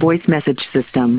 voice message system.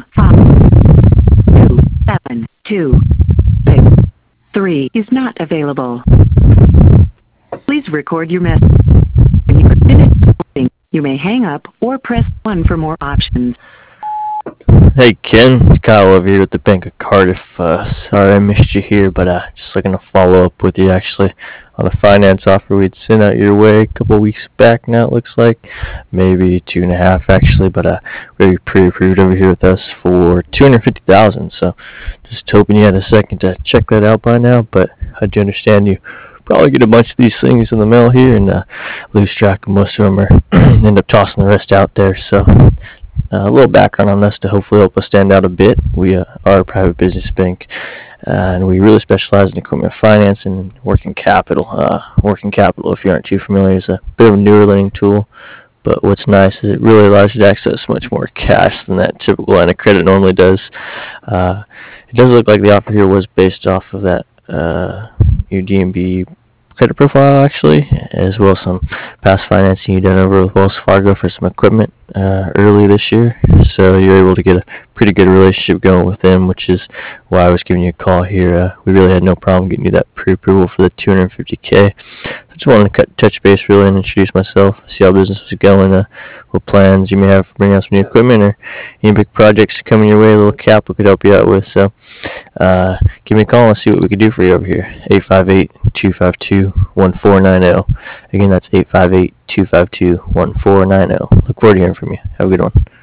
52726 is not available. Please record your message. When you are finished recording, you may hang up or press 1 for more options. Hey Ken, it's Kyle over here with the Bank of Cardiff. Sorry I missed you here, but just looking to follow up with you actually on a finance offer we'd sent out your way a couple weeks back now, it looks like. Maybe 2.5 actually, but we pre-approved over here with us for $250,000. So just hoping you had a second to check that out by now, but I do understand you probably get a bunch of these things in the mail here and lose track of most of them or end up tossing the rest out there. So a little background on us to hopefully help us stand out a bit. We are a private business bank, and we really specialize in equipment finance and working capital. Working capital, if you aren't too familiar, is a bit of a newer lending tool, but what's nice is it really allows you to access much more cash than that typical line of credit normally does. It does look like the offer here was based off of that your DNB credit profile actually, as well as some past financing you done over with Wells Fargo for some equipment early this year. So you're able to get a pretty good relationship going with them, which is why I was giving you a call here. We really had no problem getting you that pre-approval for the $250K. I just wanted to touch base really and introduce myself, see how business was going, what plans you may have for bringing out some new equipment or any big projects coming your way, a little capital could help you out with. So give me a call and see what we could do for you over here. 858-252-1490. Again, that's 858-252-1490. Look forward to hearing from you. Have a good one.